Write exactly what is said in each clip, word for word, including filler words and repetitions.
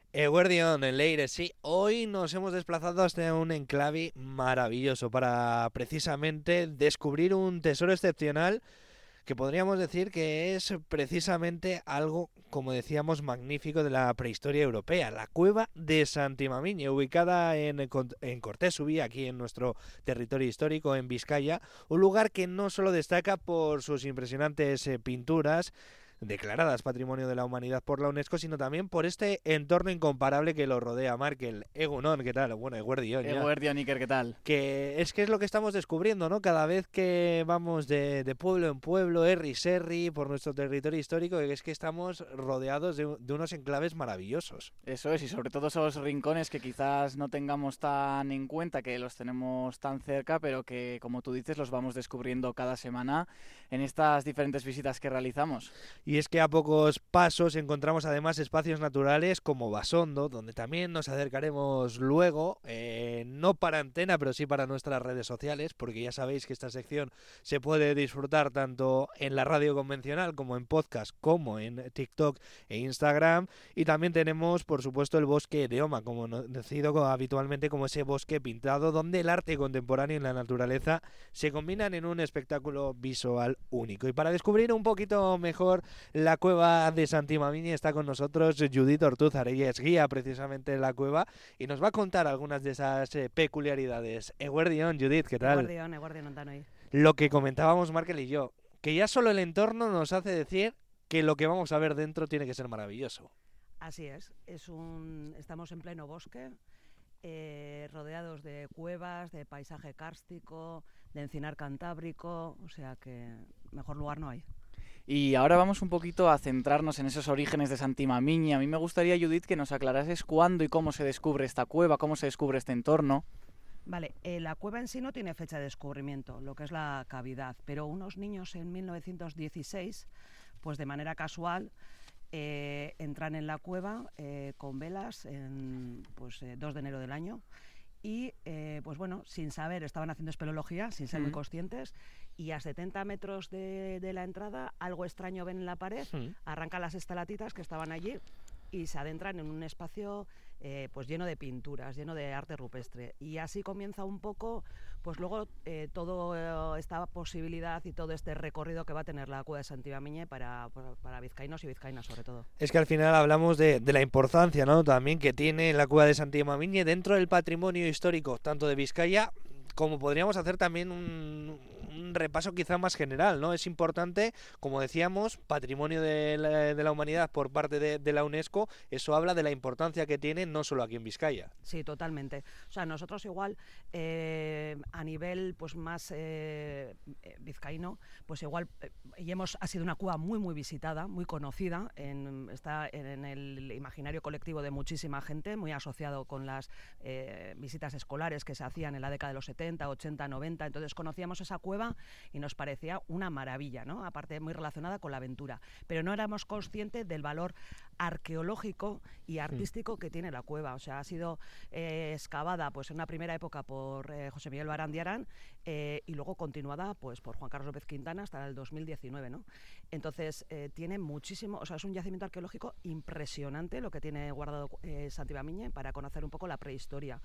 Eguerdión, en Leire, sí. Hoy nos hemos desplazado hasta un enclave maravilloso para precisamente descubrir un tesoro excepcional que podríamos decir que es precisamente algo, como decíamos, magnífico de la prehistoria europea, la cueva de Santimamiñe, ubicada en, en Cortés Subí, aquí en nuestro territorio histórico, en Vizcaya, un lugar que no solo destaca por sus impresionantes eh, pinturas, declaradas Patrimonio de la Humanidad por la UNESCO, sino también por este entorno incomparable que lo rodea. Markel, Egunon, ¿qué tal? Bueno, Eguerdión ya. Eguerdión, Iker, ¿qué tal? Que es que es lo que estamos descubriendo, ¿no? Cada vez que vamos de, de pueblo en pueblo, erri serri, por nuestro territorio histórico, que es que estamos rodeados de, de unos enclaves maravillosos. Eso es, y sobre todo esos rincones que quizás no tengamos tan en cuenta, que los tenemos tan cerca, pero que, como tú dices, los vamos descubriendo cada semana en estas diferentes visitas que realizamos. Y es que a pocos pasos encontramos además espacios naturales como Basondo, donde también nos acercaremos luego, eh, no para antena, pero sí para nuestras redes sociales, porque ya sabéis que esta sección se puede disfrutar tanto en la radio convencional como en podcast, como en TikTok e Instagram. Y también tenemos, por supuesto, el bosque de Oma, como conocido habitualmente como ese bosque pintado, donde el arte contemporáneo y la naturaleza se combinan en un espectáculo visual único. Y para descubrir un poquito mejor la cueva de Santimamiñe está con nosotros Judith Ortúzar. Ella es guía precisamente de la cueva y nos va a contar algunas de esas eh, peculiaridades. Eguerdión, Judith, ¿qué tal? Eguerdión, Eguerdión, Ontanoi. Lo que comentábamos Markel y yo, que ya solo el entorno nos hace decir que lo que vamos a ver dentro tiene que ser maravilloso. Así es, es un, estamos en pleno bosque, eh, rodeados de cuevas, de paisaje kárstico, de encinar cantábrico, o sea que mejor lugar no hay. Y ahora vamos un poquito a centrarnos en esos orígenes de Santimamiñe. A mí me gustaría, Judith, que nos aclarases cuándo y cómo se descubre esta cueva, cómo se descubre este entorno. Vale, eh, la cueva en sí no tiene fecha de descubrimiento, lo que es la cavidad, pero unos niños en mil novecientos dieciséis, pues de manera casual, eh, entran en la cueva eh, con velas en pues, eh, dos de enero del año. Y, eh, pues bueno, sin saber, estaban haciendo espeleología, sin ser mm. muy conscientes, y a setenta metros de, de la entrada, algo extraño ven en la pared, mm. arrancan las estalactitas que estaban allí y se adentran en un espacio eh, pues lleno de pinturas, lleno de arte rupestre. Y así comienza un poco, pues luego, eh, toda eh, esta posibilidad y todo este recorrido que va a tener la cueva de Santimamiñe para, para, para vizcaínos y vizcaínas sobre todo. Es que al final hablamos de, de la importancia, ¿no?, también que tiene la cueva de Santimamiñe dentro del patrimonio histórico, tanto de Vizcaya como podríamos hacer también un, un repaso quizá más general, ¿no? Es importante, como decíamos, patrimonio de la, de la humanidad por parte de, de la UNESCO. Eso habla de la importancia que tiene no solo aquí en Vizcaya. Sí, totalmente. O sea, nosotros igual eh, a nivel pues más eh, vizcaíno, pues igual eh, y hemos ha sido una cueva muy muy visitada, muy conocida, en, está en el imaginario colectivo de muchísima gente, muy asociado con las eh, visitas escolares que se hacían en la década de los setenta, ochenta, noventa. Entonces conocíamos esa cueva y nos parecía una maravilla, ¿no? Aparte muy relacionada con la aventura, pero no éramos conscientes del valor arqueológico y artístico que tiene la cueva. O sea, ha sido eh, excavada pues en una primera época por eh, José Miguel Barandiarán eh, y luego continuada pues por Juan Carlos López Quintana hasta el dos mil diecinueve, ¿no? Entonces eh, tiene muchísimo, o sea, es un yacimiento arqueológico impresionante lo que tiene guardado eh, Santimamiñe para conocer un poco la prehistoria.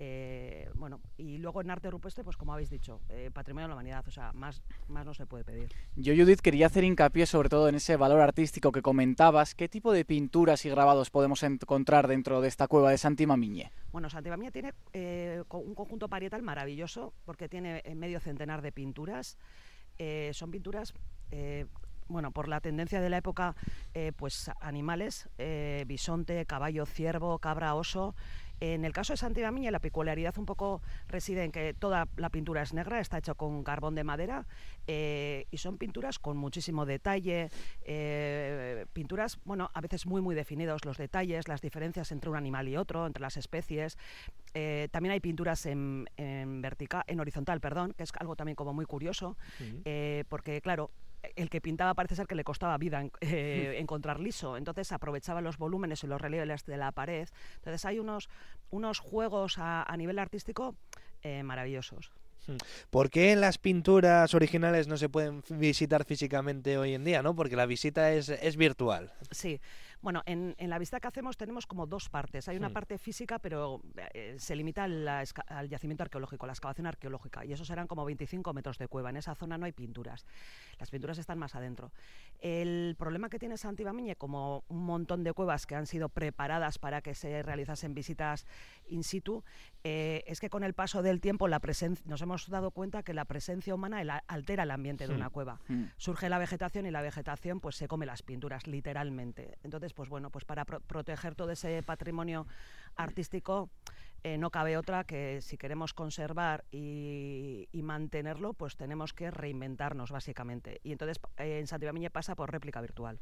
Eh, bueno, y luego en arte rupestre, pues como habéis dicho, eh, patrimonio de la humanidad, o sea, más, más no se puede pedir. Yo, Judith, quería hacer hincapié sobre todo en ese valor artístico que comentabas. ¿Qué tipo de pinturas y grabados podemos encontrar dentro de esta cueva de Santimamiñe? Bueno, Santimamiñe tiene eh, un conjunto parietal maravilloso porque tiene medio centenar de pinturas. Eh, son pinturas... Eh, bueno, por la tendencia de la época, eh, pues animales, eh, bisonte, caballo, ciervo, cabra, oso. En el caso de Santimamiñe la peculiaridad un poco reside en que toda la pintura es negra, está hecha con carbón de madera eh, y son pinturas con muchísimo detalle, eh, pinturas, bueno, a veces muy muy definidos los detalles, las diferencias entre un animal y otro, entre las especies. Eh, también hay pinturas en, en vertical, en horizontal, perdón, que es algo también como muy curioso, uh-huh. eh, porque claro, el que pintaba parece ser que le costaba vida eh, encontrar liso, entonces aprovechaba los volúmenes y los relieves de la pared. Entonces hay unos, unos juegos a, a nivel artístico eh, maravillosos. ¿Por qué las pinturas originales no se pueden visitar físicamente hoy en día, ¿no? Porque la visita es, es virtual. Sí, Bueno, en, en la visita que hacemos tenemos como dos partes. Hay una mm. parte física, pero eh, se limita al, al yacimiento arqueológico, la excavación arqueológica, y eso serán como veinticinco metros de cueva. En esa zona no hay pinturas. Las pinturas están más adentro. El problema que tiene Santibamiñe, como un montón de cuevas que han sido preparadas para que se realizasen visitas in situ, eh, es que con el paso del tiempo la presen- nos hemos dado cuenta que la presencia humana el, altera el ambiente de una cueva. Mm. Surge la vegetación y la vegetación pues se come las pinturas, literalmente. Entonces, pues bueno, pues para pro- proteger todo ese patrimonio artístico, eh, no cabe otra que si queremos conservar y, y mantenerlo, pues tenemos que reinventarnos, básicamente. Y entonces eh, en Santibamiñe pasa por réplica virtual.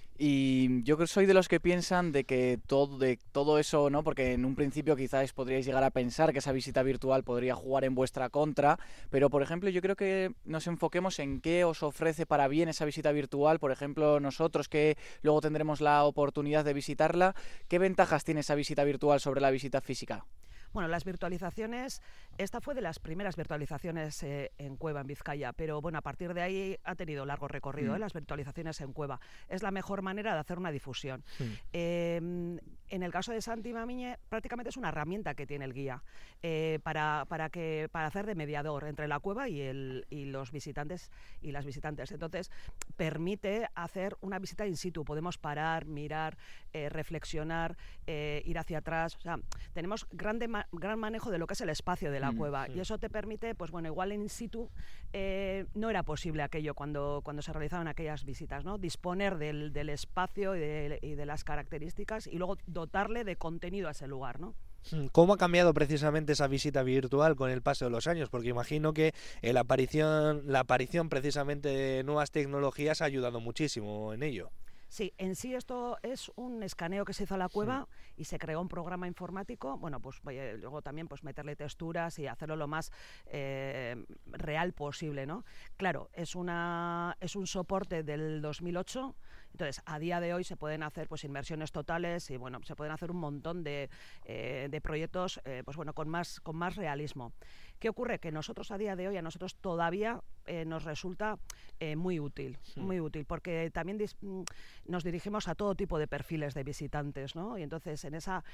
Y yo soy de los que piensan de que todo, de todo eso, ¿no? Porque en un principio quizás podríais llegar a pensar que esa visita virtual podría jugar en vuestra contra, pero por ejemplo yo creo que nos enfoquemos en qué os ofrece para bien esa visita virtual. Por ejemplo, nosotros que luego tendremos la oportunidad de visitarla, ¿qué ventajas tiene esa visita virtual sobre la visita física? Bueno, las virtualizaciones, esta fue de las primeras virtualizaciones eh, en Cueva, en Vizcaya, pero bueno, a partir de ahí ha tenido largo recorrido, mm. ¿eh? Las virtualizaciones en Cueva. Es la mejor manera de hacer una difusión. Mm. Eh, en el caso de Santibamiñe, prácticamente es una herramienta que tiene el guía eh, para, para, que, para hacer de mediador entre la cueva y, el, y los visitantes y las visitantes. Entonces, permite hacer una visita in situ. Podemos parar, mirar, eh, reflexionar, eh, ir hacia atrás. O sea, tenemos grande ma- gran manejo de lo que es el espacio de la mm, cueva sí. Y eso te permite, pues bueno, igual in situ eh, no era posible aquello cuando, cuando se realizaban aquellas visitas, ¿no? Disponer del, del espacio y de, y de las características y luego dotarle de contenido a ese lugar, ¿no? ¿Cómo ha cambiado precisamente esa visita virtual con el paso de los años? Porque imagino que la aparición, la aparición precisamente de nuevas tecnologías ha ayudado muchísimo en ello. Sí, en sí esto es un escaneo que se hizo a la cueva sí. y se creó un programa informático, bueno, pues eh, luego también pues meterle texturas y hacerlo lo más eh, real posible, ¿no? Claro, es una es un soporte del dos mil ocho, entonces a día de hoy se pueden hacer pues inmersiones totales y bueno, se pueden hacer un montón de, eh, de proyectos eh, pues bueno, con más con más realismo. ¿Qué ocurre? Que nosotros a día de hoy, a nosotros todavía eh, nos resulta eh, muy útil, sí. muy útil, porque también dis- nos dirigimos a todo tipo de perfiles de visitantes, ¿no? Y entonces en esa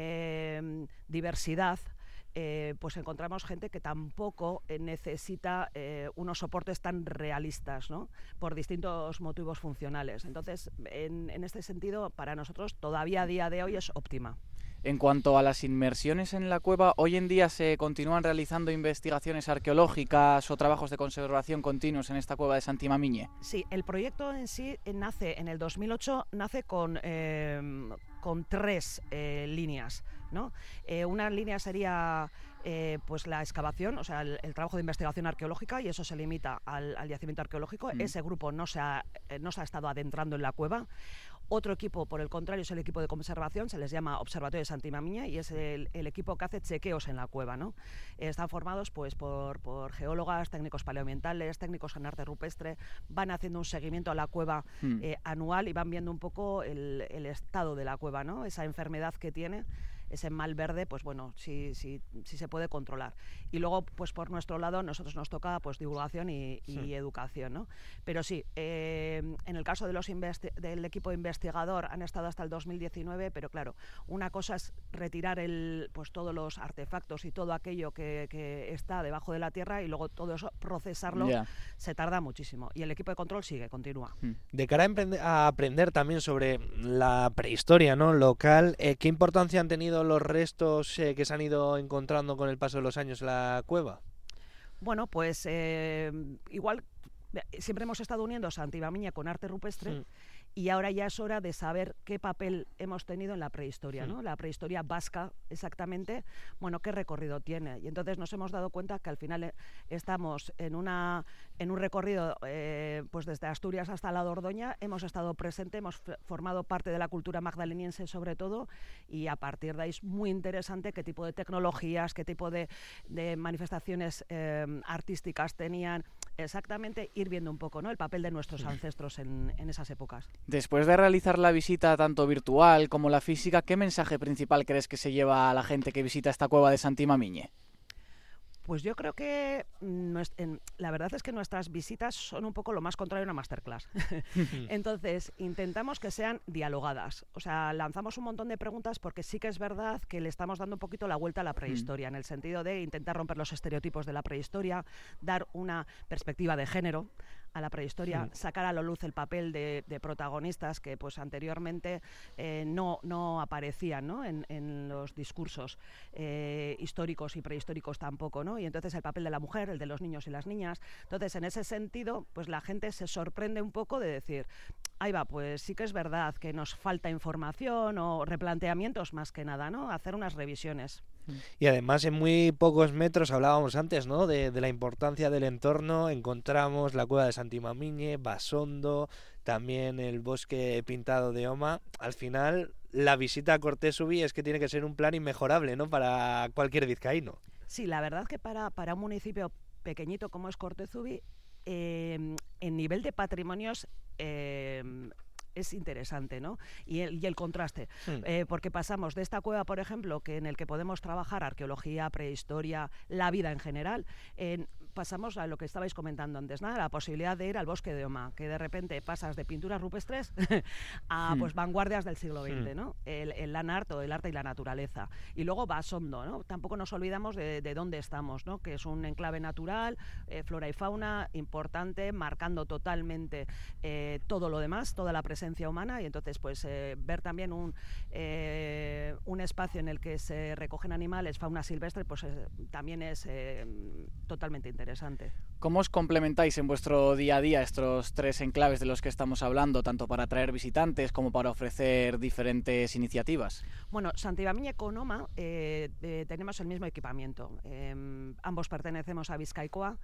eh, diversidad eh, pues encontramos gente que tampoco eh, necesita eh, unos soportes tan realistas, ¿no? Por distintos motivos funcionales. Entonces, en, en este sentido, para nosotros todavía a día de hoy es óptima. En cuanto a las inmersiones en la cueva, ¿hoy en día se continúan realizando investigaciones arqueológicas o trabajos de conservación continuos en esta cueva de Santibamiñe? Sí, el proyecto en sí nace en el dos mil ocho, nace con, eh, con tres eh, líneas, ¿no? Eh, una línea sería eh, pues la excavación, o sea, el, el trabajo de investigación arqueológica, y eso se limita al, al yacimiento arqueológico. Mm. Ese grupo no se, ha, eh, no se ha estado adentrando en la cueva. Otro equipo, por el contrario, es el equipo de conservación, se les llama Observatorio de Santibamiñe y es el, el equipo que hace chequeos en la cueva, ¿no? Eh, están formados pues por, por geólogas, técnicos paleoambientales, técnicos en arte rupestre, van haciendo un seguimiento a la cueva hmm. eh, anual y van viendo un poco el, el estado de la cueva, ¿no? Esa enfermedad que tiene, ese mal verde, pues bueno, sí, sí, sí se puede controlar. Y luego, pues por nuestro lado, nosotros nos toca pues divulgación y, y sí. educación, ¿no? Pero sí, eh, en el caso de los investi- del equipo investigador han estado hasta el dos mil diecinueve, pero claro, una cosa es retirar el, pues todos los artefactos y todo aquello que, que está debajo de la tierra y luego todo eso, procesarlo, yeah. se tarda muchísimo. Y el equipo de control sigue, continúa. De cara a, emprender, a aprender también sobre la prehistoria, ¿no? local, eh, ¿qué importancia han tenido los restos eh, que se han ido encontrando con el paso de los años en la cueva? Bueno, pues eh, igual siempre hemos estado uniendo Santibamiñe con arte rupestre mm. y ahora ya es hora de saber qué papel hemos tenido en la prehistoria, ¿no? Mm. La prehistoria vasca, exactamente, bueno, qué recorrido tiene. Y entonces nos hemos dado cuenta que al final eh, estamos en una en un recorrido eh, pues desde Asturias hasta la Dordoña, hemos estado presentes, hemos f- formado parte de la cultura magdaleniense sobre todo, y a partir de ahí es muy interesante qué tipo de tecnologías, qué tipo de, de manifestaciones eh, artísticas tenían, exactamente ir viendo un poco, ¿no? El papel de nuestros ancestros en, en esas épocas. Después de realizar la visita tanto virtual como la física, ¿qué mensaje principal crees que se lleva a la gente que visita esta cueva de Santibamiñe? Pues yo creo que nues- en- la verdad es que nuestras visitas son un poco lo más contrario a una masterclass. Entonces, intentamos que sean dialogadas. O sea, lanzamos un montón de preguntas porque sí que es verdad que le estamos dando un poquito la vuelta a la prehistoria, en el sentido de intentar romper los estereotipos de la prehistoria, dar una perspectiva de género a la prehistoria, Sí. sacar a la luz el papel de, de protagonistas que pues anteriormente eh, no, no aparecían, ¿no? En, en los discursos eh, históricos y prehistóricos tampoco, ¿no? Y entonces el papel de la mujer, el de los niños y las niñas. Entonces, en ese sentido, pues la gente se sorprende un poco de decir, ahí va, pues sí que es verdad que nos falta información o replanteamientos más que nada, ¿no? Hacer unas revisiones. Y además en muy pocos metros, hablábamos antes, ¿no? De, de la importancia del entorno. Encontramos la cueva de Santimamiñe, Basondo, también el bosque pintado de Oma. Al final, la visita a Cortesubi es que tiene que ser un plan inmejorable, ¿no? Para cualquier vizcaíno. Sí, la verdad que para, para un municipio pequeñito como es Cortezubi, eh, en nivel de patrimonios eh, es interesante, ¿no? Y el, y el contraste, Hmm. eh, porque pasamos de esta cueva, por ejemplo, que en el que podemos trabajar arqueología, prehistoria, la vida en general, en, pasamos a lo que estabais comentando antes, ¿no? La posibilidad de ir al bosque de Oma, que de repente pasas de pinturas rupestres a Hmm. pues vanguardias del siglo veinte, Hmm. ¿no? El, el land art o el arte y la naturaleza. Y luego Basondo, ¿no? Tampoco nos olvidamos de, de dónde estamos, ¿no? Que es un enclave natural, eh, flora y fauna importante, marcando totalmente eh, todo lo demás, toda la presencia humana, y entonces pues eh, ver también un, eh, un espacio en el que se recogen animales, fauna silvestre, pues eh, también es eh, totalmente interesante. ¿Cómo os complementáis en vuestro día a día estos tres enclaves de los que estamos hablando, tanto para atraer visitantes como para ofrecer diferentes iniciativas? Bueno, Santibamiñe con Oma eh, eh, tenemos el mismo equipamiento. Eh, ambos pertenecemos a Vizcaicoa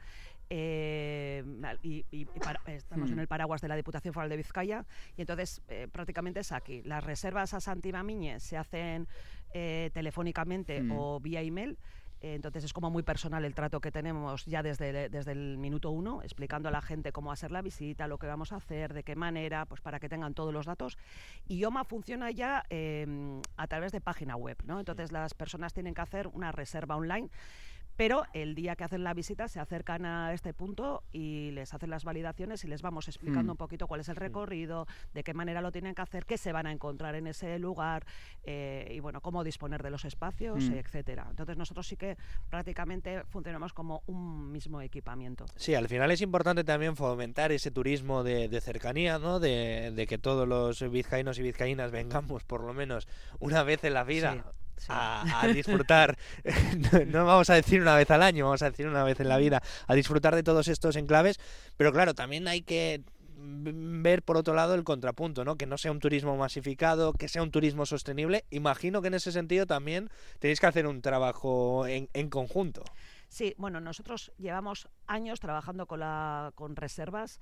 eh, y, y- y para- estamos Hmm. en el paraguas de la Diputación Foral de Vizcaya, y entonces eh, prácticamente es aquí. Las reservas a Santibamiñe se hacen eh, telefónicamente Hmm. o vía email. Eh, Entonces es como muy personal el trato que tenemos ya desde, desde el minuto uno, explicando a la gente cómo va a ser la visita, lo que vamos a hacer, de qué manera, pues para que tengan todos los datos. Y Oma funciona ya eh, a través de página web, ¿no? Entonces las personas tienen que hacer una reserva online, pero el día que hacen la visita se acercan a este punto y les hacen las validaciones y les vamos explicando Mm. un poquito cuál es el recorrido, de qué manera lo tienen que hacer, qué se van a encontrar en ese lugar eh, y bueno, cómo disponer de los espacios, Mm. etcétera. Entonces nosotros sí que prácticamente funcionamos como un mismo equipamiento. Sí, al final es importante también fomentar ese turismo de, de cercanía, ¿no? De, de que todos los vizcaínos y vizcaínas vengamos por lo menos una vez en la vida. Sí, sí. A, a disfrutar, no, no vamos a decir una vez al año, vamos a decir una vez en la vida, a disfrutar de todos estos enclaves, pero claro, también hay que mm, ver por otro lado el contrapunto, ¿no? Que no sea un turismo masificado, que sea un turismo sostenible. Imagino que en ese sentido también tenéis que hacer un trabajo en, en conjunto. Sí, bueno, nosotros llevamos años trabajando con, la, con reservas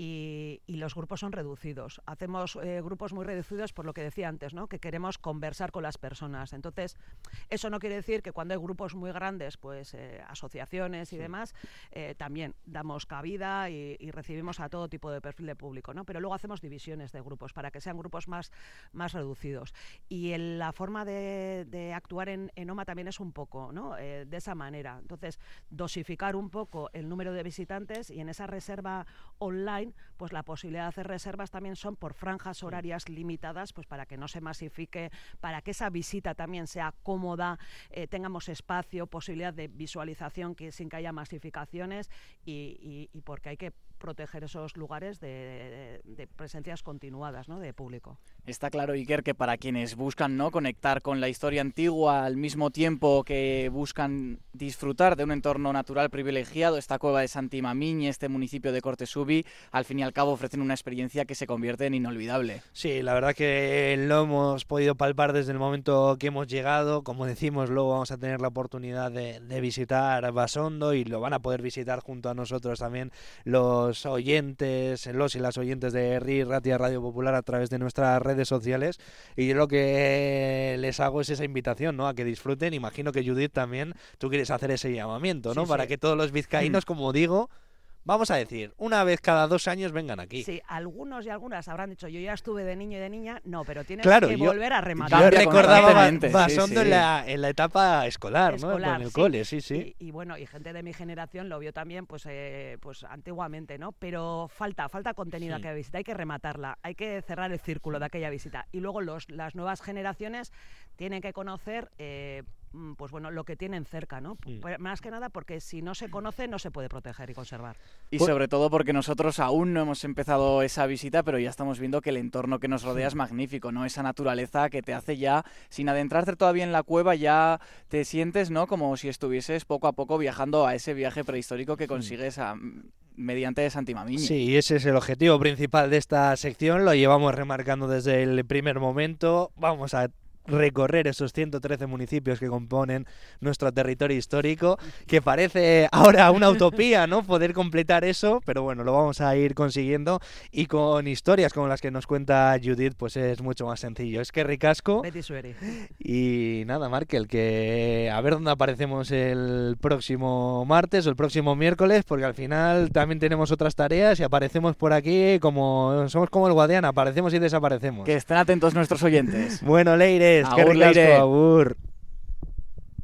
y, y los grupos son reducidos. Hacemos eh, grupos muy reducidos por lo que decía antes, ¿no? Que queremos conversar con las personas. Entonces, eso no quiere decir que cuando hay grupos muy grandes, pues eh, asociaciones y Sí. demás, eh, también damos cabida y, y recibimos a todo tipo de perfil de público, ¿no? Pero luego hacemos divisiones de grupos para que sean grupos más, más reducidos. Y el- la forma de, de actuar en, en Oma también es un poco, ¿no? Eh, de esa manera. Entonces, dosificar un poco el número de visitantes, y en esa reserva online, pues la posibilidad de hacer reservas también son por franjas horarias limitadas, pues para que no se masifique, para que esa visita también sea cómoda, eh, tengamos espacio, posibilidad de visualización que, sin que haya masificaciones, y, y- y porque hay que proteger esos lugares de, de- de presencias continuadas, ¿no? De público. Está claro, Iker, que para quienes buscan, ¿no?, conectar con la historia antigua al mismo tiempo que buscan disfrutar de un entorno natural privilegiado, esta cueva de Santimamiñe, este municipio de Cortesubi, al fin y al cabo ofrecen una experiencia que se convierte en inolvidable. Sí, la verdad que lo hemos podido palpar desde el momento que hemos llegado. Como decimos, luego vamos a tener la oportunidad de, de visitar Basondo, y lo van a poder visitar junto a nosotros también los oyentes, los y las oyentes de R I, Ratia Radio Popular, a través de nuestras redes sociales. Y yo lo que les hago es esa invitación, ¿no?, a que disfruten. Imagino que Judith también, tú quieres hacer ese llamamiento, ¿no? Sí, Para sí. que todos los vizcaínos, como digo, vamos a decir, una vez cada dos años vengan aquí. Sí, algunos y algunas habrán dicho, yo ya estuve de niño y de niña, no, pero tienes claro, que yo, volver a rematar. Yo recordaba constantemente, Basondo sí, sí. En, la, en la etapa escolar, Escolar, ¿no? Con el sí. cole, sí, sí. Y, y bueno, y gente de mi generación lo vio también, pues, eh, pues antiguamente, ¿no? Pero falta, falta contenido a Sí. aquella visita, hay que rematarla, hay que cerrar el círculo de aquella visita. Y luego los, las nuevas generaciones tienen que conocer, eh, mm, pues bueno, lo que tienen cerca, ¿no? Mm. P- Más que nada porque si no se conoce no se puede proteger y conservar. Y Pues- sobre todo porque nosotros aún no hemos empezado esa visita, pero ya estamos viendo que el entorno que nos rodea es magnífico, ¿no? Esa naturaleza que te hace ya, sin adentrarte todavía en la cueva, ya te sientes, ¿no? Como si estuvieses poco a poco viajando a ese viaje prehistórico que consigues a, mediante Santi Mamiño. Sí, ese es el objetivo principal de esta sección, lo llevamos remarcando desde el primer momento. Vamos a recorrer esos ciento trece municipios que componen nuestro territorio histórico, que parece ahora una utopía, ¿no? Poder completar eso, pero bueno, lo vamos a ir consiguiendo y con historias como las que nos cuenta Judith, pues es mucho más sencillo. Es que ricasco. Betty Sueri. Y nada, Markel, que a ver dónde aparecemos el próximo martes o el próximo miércoles, porque al final también tenemos otras tareas y aparecemos por aquí como somos como el Guadiana, aparecemos y desaparecemos. Que estén atentos nuestros oyentes. Bueno, Leires, que Agur, ricasco, Leire. agur.